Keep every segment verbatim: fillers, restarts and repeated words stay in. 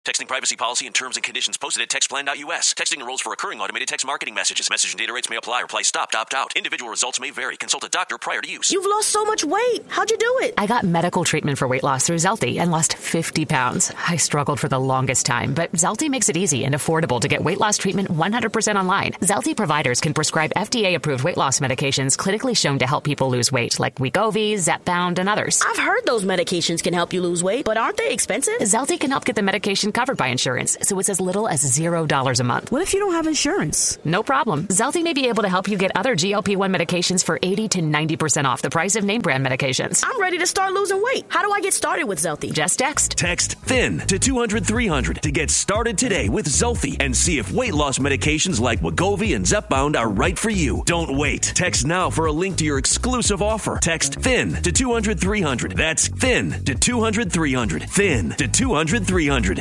Texting privacy policy and terms and conditions posted at text plan dot U S. Texting enrolls for recurring automated text marketing messages. Message and data rates may apply. Reply stop, opt out. Individual results may vary. Consult a doctor prior to use. You've lost so much weight. How'd you do it? I got medical treatment for weight loss through Zelty and lost fifty pounds. I struggled for the longest time, but Zelty makes it easy and affordable to get weight loss treatment one hundred percent online. Zelty providers can prescribe F D A-approved weight loss medications clinically shown to help people lose weight, like Wegovy, Zepbound, and others. I've heard those medications can help you lose weight, but aren't they expensive? Zelty can help get the medication covered by insurance, so it's as little as zero dollars a month. What if you don't have insurance? No problem. Zelty may be able to help you get other G L P one medications for eighty to ninety percent off the price of name brand medications. I'm ready to start losing weight. How do I get started with Zelty? Just text. Text THIN to two hundred three hundred to get started today with Zelty and see if weight loss medications like Wegovy and Zepbound are right for you. Don't wait. Text now for a link to your exclusive offer. Text THIN to two hundred three hundred. That's THIN to two hundred three hundred. THIN to two hundred three hundred.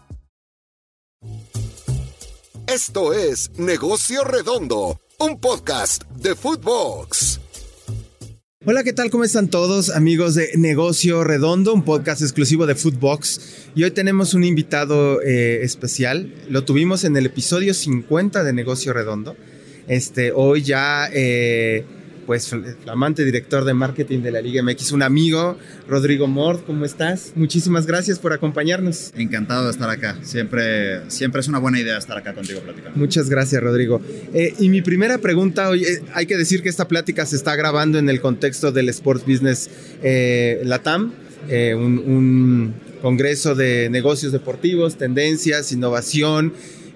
Esto es Negocio Redondo, un podcast de Footbox. Hola, ¿qué tal? ¿Cómo están todos, amigos de Negocio Redondo, un podcast exclusivo de Footbox? Y hoy tenemos un invitado eh, especial. Lo tuvimos en el episodio cincuenta de Negocio Redondo. Este, hoy ya, eh, pues, flamante director de marketing de la Liga M X, un amigo, Rodrigo Mord. ¿Cómo estás? Muchísimas gracias por acompañarnos. Encantado de estar acá. Siempre, siempre es una buena idea estar acá contigo platicando. Muchas gracias, Rodrigo. Eh, y mi primera pregunta, hoy, eh, hay que decir que esta plática se está grabando en el contexto del Sports Business eh, LATAM, eh, un, un congreso de negocios deportivos, tendencias, innovación.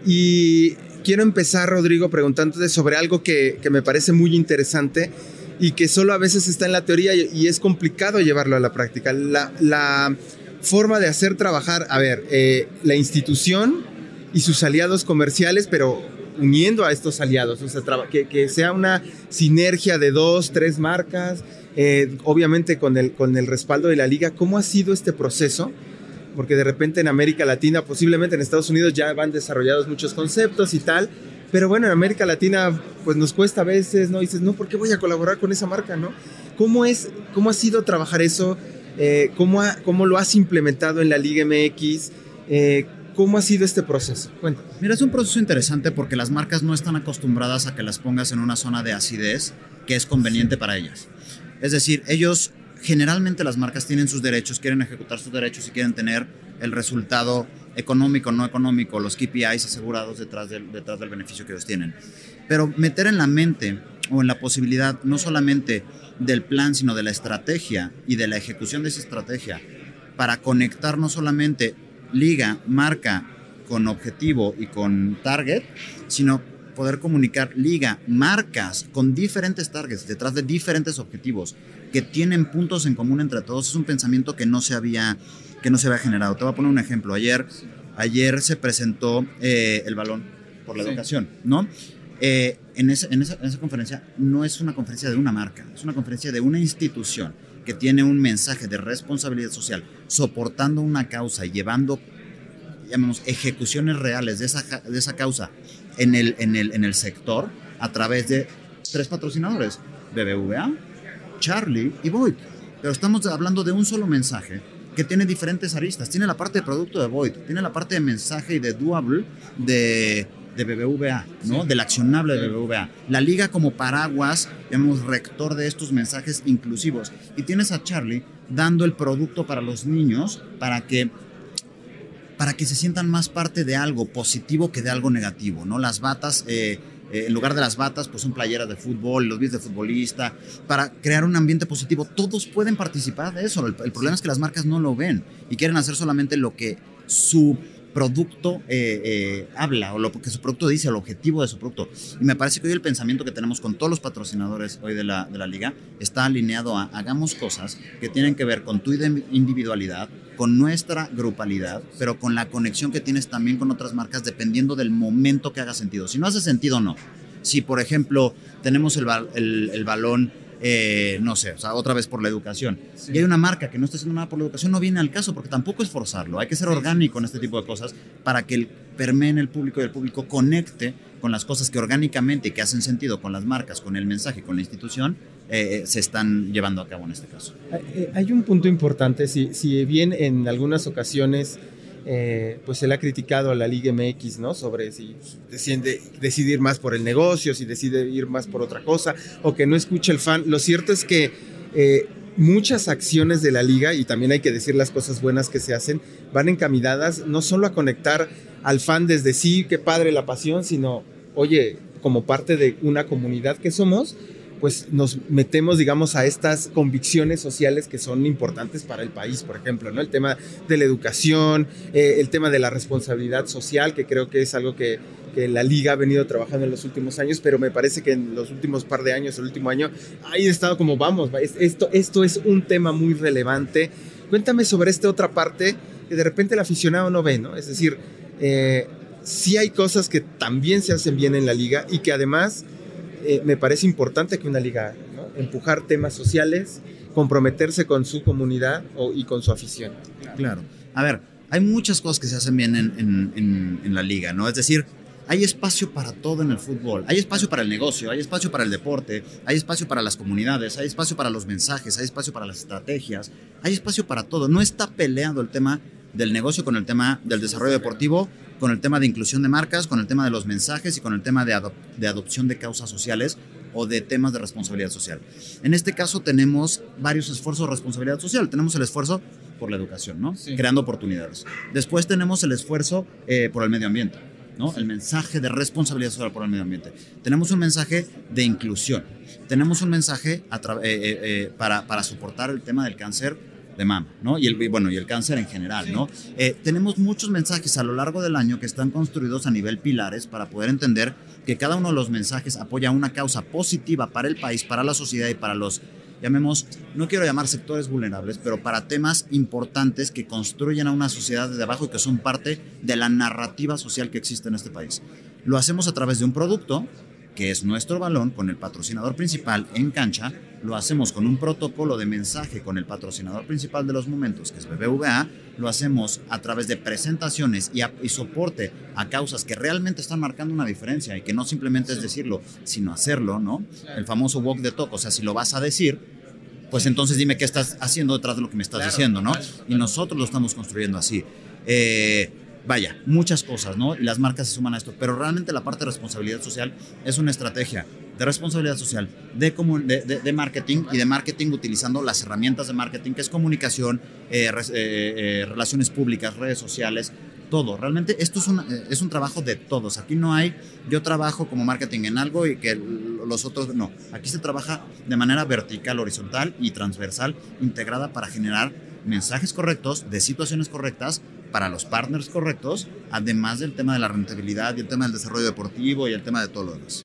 Y quiero empezar, Rodrigo, preguntándote sobre algo que, que me parece muy interesante y que solo a veces está en la teoría y, y es complicado llevarlo a la práctica. La, la forma de hacer trabajar, a ver, eh, la institución y sus aliados comerciales, pero uniendo a estos aliados, o sea, traba, que, que sea una sinergia de dos, tres marcas, eh, obviamente con el, con el respaldo de la liga. ¿Cómo ha sido este proceso? Porque de repente en América Latina, posiblemente en Estados Unidos ya van desarrollados muchos conceptos y tal, pero bueno, en América Latina pues nos cuesta a veces, ¿no? Y dices, no, ¿por qué voy a colaborar con esa marca, no? ¿Cómo es, cómo ha sido trabajar eso? Eh, ¿cómo, ha, ¿Cómo lo has implementado en la Liga M X? Eh, ¿Cómo ha sido este proceso? Cuéntame. Mira, es un proceso interesante porque las marcas no están acostumbradas a que las pongas en una zona de acidez que es conveniente para ellas. Es decir, ellos... Generalmente las marcas tienen sus derechos, quieren ejecutar sus derechos y quieren tener el resultado económico, no económico, los K P Is asegurados detrás del, detrás del beneficio que ellos tienen. Pero meter en la mente o en la posibilidad no solamente del plan, sino de la estrategia y de la ejecución de esa estrategia para conectar no solamente liga, marca con objetivo y con target, sino poder comunicar liga, marcas con diferentes targets detrás de diferentes objetivos que tienen puntos en común entre todos. Es un pensamiento que no se había, que no se había generado. Te voy a poner un ejemplo. Ayer, ayer se presentó eh, el balón por la sí. educación, ¿no? Eh, en, ese, en, esa, en esa conferencia no es una conferencia de una marca, es una conferencia de una institución que tiene un mensaje de responsabilidad social, soportando una causa y llevando, llamamos, ejecuciones reales de esa, de esa causa en el, en, el, en el sector a través de tres patrocinadores, B B V A, Charlie y Void. Pero estamos hablando de un solo mensaje que tiene diferentes aristas. Tiene la parte de producto de Void, tiene la parte de mensaje y de doable de, de B B V A, ¿no? Sí. Del accionable de B B V A. La liga como paraguas, digamos, rector de estos mensajes inclusivos. Y tienes a Charlie dando el producto para los niños para que para que se sientan más parte de algo positivo que de algo negativo, ¿no? Las batas, eh, eh, en lugar de las batas, pues son playeras de fútbol, los bits de futbolista, para crear un ambiente positivo. Todos pueden participar de eso. El, el problema es que las marcas no lo ven y quieren hacer solamente lo que su producto eh, eh, habla o lo que su producto dice, el objetivo de su producto. Y me parece que hoy el pensamiento que tenemos con todos los patrocinadores hoy de la, de la liga está alineado a hagamos cosas que tienen que ver con tu individualidad, con nuestra grupalidad, pero con la conexión que tienes también con otras marcas dependiendo del momento que haga sentido. Si no hace sentido, no. Si, por ejemplo, tenemos el, el, el balón, eh, no sé, o sea, otra vez por la educación, sí. y hay una marca que no está haciendo nada por la educación, no viene al caso, porque tampoco es forzarlo. Hay que ser orgánico en este tipo de cosas para que el permee en el público y el público conecte con las cosas que orgánicamente y que hacen sentido con las marcas, con el mensaje, con la institución, eh, se están llevando a cabo en este caso. Hay un punto importante, si, si bien en algunas ocasiones eh, pues se le ha criticado a la Liga M X, ¿no? Sobre si decide, decide ir más por el negocio, si decide ir más por otra cosa, o que no escucha el fan. Lo cierto es que eh, muchas acciones de la liga, y también hay que decir las cosas buenas que se hacen, van encaminadas no solo a conectar al fan desde sí, qué padre la pasión, sino, oye, como parte de una comunidad que somos, pues nos metemos, digamos, a estas convicciones sociales que son importantes para el país, por ejemplo, ¿no? El tema de la educación, eh, el tema de la responsabilidad social, que creo que es algo que, que la liga ha venido trabajando en los últimos años, pero me parece que en los últimos par de años, el último año, ahí he estado como, vamos, esto, esto es un tema muy relevante. Cuéntame sobre esta otra parte que de repente el aficionado no ve, ¿no? Es decir, eh, sí hay cosas que también se hacen bien en la liga y que además eh, me parece importante que una liga, ¿no? Empujar temas sociales, comprometerse con su comunidad o, y con su afición. Claro. A ver, hay muchas cosas que se hacen bien en, en, en, en la liga, ¿no? Es decir, hay espacio para todo en el fútbol. Hay espacio para el negocio, hay espacio para el deporte, hay espacio para las comunidades, hay espacio para los mensajes, hay espacio para las estrategias, hay espacio para todo. No está peleado el tema del negocio con el tema del desarrollo deportivo, con el tema de inclusión de marcas, con el tema de los mensajes y con el tema de, adop- de adopción de causas sociales o de temas de responsabilidad social. En este caso tenemos varios esfuerzos de responsabilidad social. Tenemos el esfuerzo por la educación, ¿no? Sí. Creando oportunidades. Después tenemos el esfuerzo eh, por el medio ambiente, ¿no? Sí. El mensaje de responsabilidad social por el medio ambiente. Tenemos un mensaje de inclusión. Tenemos un mensaje a tra- eh, eh, eh, para, para soportar el tema del cáncer de mama, ¿no? Y el, bueno, y el cáncer en general, sí. ¿no? Eh, tenemos muchos mensajes a lo largo del año que están construidos a nivel pilares para poder entender que cada uno de los mensajes apoya una causa positiva para el país, para la sociedad y para los, llamemos, no quiero llamar sectores vulnerables, pero para temas importantes que construyen a una sociedad desde abajo y que son parte de la narrativa social que existe en este país. Lo hacemos a través de un producto que es nuestro balón con el patrocinador principal en cancha. Lo hacemos con un protocolo de mensaje con el patrocinador principal de los momentos, que es B B V A. Lo hacemos a través de presentaciones y, a, y soporte a causas que realmente están marcando una diferencia y que no simplemente es decirlo, sino hacerlo, ¿no? El famoso walk the talk. O sea, si lo vas a decir, pues entonces dime qué estás haciendo detrás de lo que me estás claro, diciendo, ¿no? Y nosotros lo estamos construyendo así. Eh... Vaya, muchas cosas, ¿no? Y las marcas se suman a esto, pero realmente la parte de responsabilidad social es una estrategia de responsabilidad social, de, comun- de, de, de marketing y de marketing utilizando las herramientas de marketing, que es comunicación, eh, re- eh, eh, relaciones públicas, redes sociales, todo. Realmente esto es un, eh, es un trabajo de todos. Aquí no hay, yo trabajo como marketing en algo y que los otros no. Aquí se trabaja de manera vertical, horizontal y transversal, integrada para generar mensajes correctos, de situaciones correctas, para los partners correctos, además del tema de la rentabilidad y el tema del desarrollo deportivo y el tema de todo lo demás.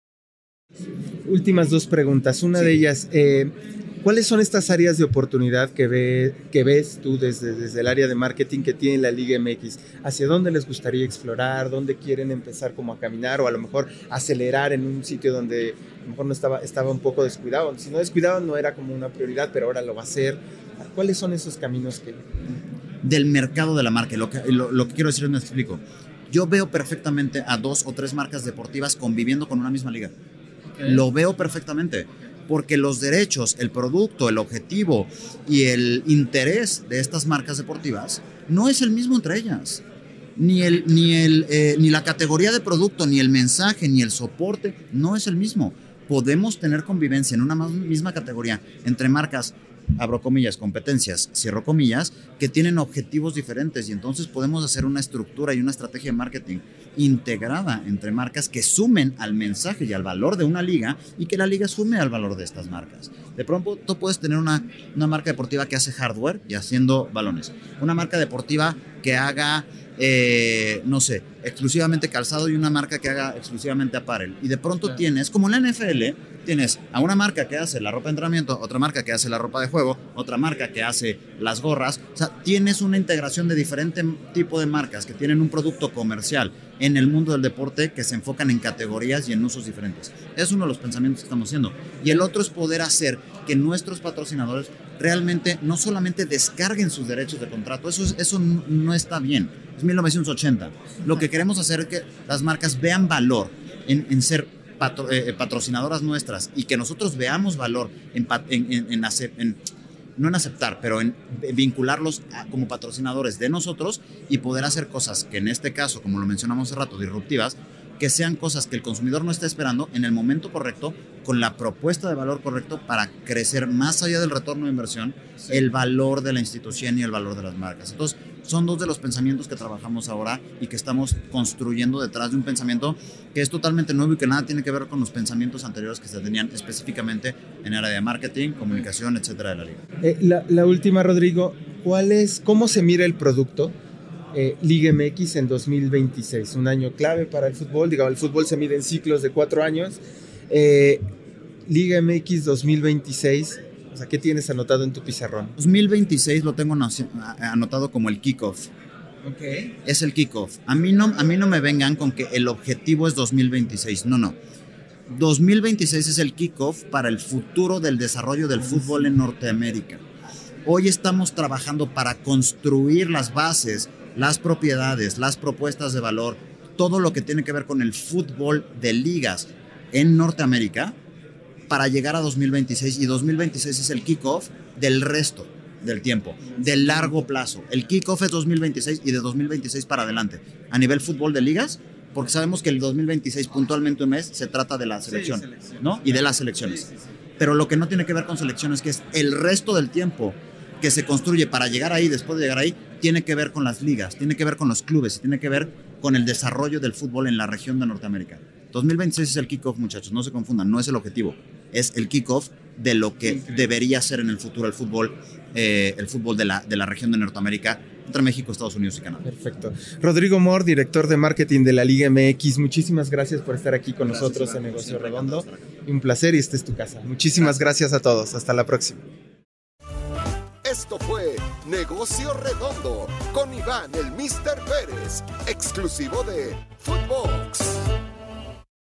Últimas dos preguntas. Una sí. de ellas, eh, ¿cuáles son estas áreas de oportunidad que, ve, que ves tú desde, desde el área de marketing que tiene la Liga M X? ¿Hacia dónde les gustaría explorar? ¿Dónde quieren empezar como a caminar o a lo mejor acelerar en un sitio donde a lo mejor no estaba, estaba un poco descuidado? Si no descuidado no era como una prioridad, pero ahora lo va a ser. ¿Cuáles son esos caminos que...? Del mercado de la marca. Lo que, lo, lo que quiero decir es, me explico. Yo veo perfectamente a dos o tres marcas deportivas conviviendo con una misma liga. Okay. Lo veo perfectamente. Porque los derechos, el producto, el objetivo y el interés de estas marcas deportivas no es el mismo entre ellas. Ni, el, ni, el, eh, ni la categoría de producto, ni el mensaje, ni el soporte no es el mismo. Podemos tener convivencia en una misma categoría entre marcas, abro comillas, competencias, cierro comillas, que tienen objetivos diferentes y entonces podemos hacer una estructura y una estrategia de marketing integrada entre marcas que sumen al mensaje y al valor de una liga y que la liga sume al valor de estas marcas. De pronto tú puedes tener una, una marca deportiva que hace hardware y haciendo balones, una marca deportiva que haga, eh, no sé, exclusivamente calzado y una marca que haga exclusivamente apparel. Y de pronto claro. tienes, como en la N F L, tienes a una marca que hace la ropa de entrenamiento, otra marca que hace la ropa de juego, otra marca que hace las gorras. O sea, tienes una integración de diferente tipo de marcas que tienen un producto comercial en el mundo del deporte que se enfocan en categorías y en usos diferentes. Es uno de los pensamientos que estamos haciendo. Y el otro es poder hacer que nuestros patrocinadores realmente no solamente descarguen sus derechos de contrato. Eso, es, eso no está bien. Es mil novecientos ochenta. Lo que queremos hacer es que las marcas vean valor en, en ser patro, eh, patrocinadoras nuestras y que nosotros veamos valor en, en, en, en hacer... En, no en aceptar, pero en vincularlos a, como patrocinadores de nosotros y poder hacer cosas que en este caso, como lo mencionamos hace rato, disruptivas, que sean cosas que el consumidor no está esperando en el momento correcto, con la propuesta de valor correcto para crecer más allá del retorno de inversión, sí. el valor de la institución y el valor de las marcas. Entonces, son dos de los pensamientos que trabajamos ahora y que estamos construyendo detrás de un pensamiento que es totalmente nuevo y que nada tiene que ver con los pensamientos anteriores que se tenían específicamente en área de marketing, comunicación, etcétera, de la liga. Eh, la, la última, Rodrigo, ¿cuál es, cómo se mira el producto eh, Liga M X en dos mil veintiséis? Un año clave para el fútbol, digamos, el fútbol se mide en ciclos de cuatro años. Eh, Liga M X dos mil veintiséis, o sea, ¿qué tienes anotado en tu pizarrón? dos mil veintiséis lo tengo anotado como el kickoff. Okay. Es el kickoff. A mí no, a mí no me vengan con que el objetivo es dos mil veintiséis. No, no. dos mil veintiséis es el kickoff para el futuro del desarrollo del fútbol en Norteamérica. Hoy estamos trabajando para construir las bases, las propiedades, las propuestas de valor, todo lo que tiene que ver con el fútbol de ligas en Norteamérica para llegar a dos mil veintiséis, y dos mil veintiséis es el kickoff del resto del tiempo, de largo plazo. El kickoff es dos mil veintiséis y de dos mil veintiséis para adelante. A nivel fútbol de ligas, porque sabemos que el dos mil veintiséis puntualmente un mes se trata de la selección, sí, selección ¿no? Y de las selecciones. Sí, sí, sí. Pero lo que no tiene que ver con selecciones, que es el resto del tiempo que se construye para llegar ahí, después de llegar ahí, tiene que ver con las ligas, tiene que ver con los clubes, tiene que ver con el desarrollo del fútbol en la región de Norteamérica. dos mil veintiséis es el kickoff, muchachos, no se confundan, no es el objetivo, es el kickoff de lo que Increíble. debería ser en el futuro el fútbol, eh, el fútbol de la, de la región de Norteamérica, entre México, Estados Unidos y Canadá. Perfecto. Rodrigo Mor, director de marketing de la Liga M X, muchísimas gracias por estar aquí con gracias, nosotros en Negocio Redondo. Un placer y esta es tu casa. Muchísimas gracias a todos. Hasta la próxima. Esto fue Negocio Redondo con Iván el míster Pérez, exclusivo de Footbox.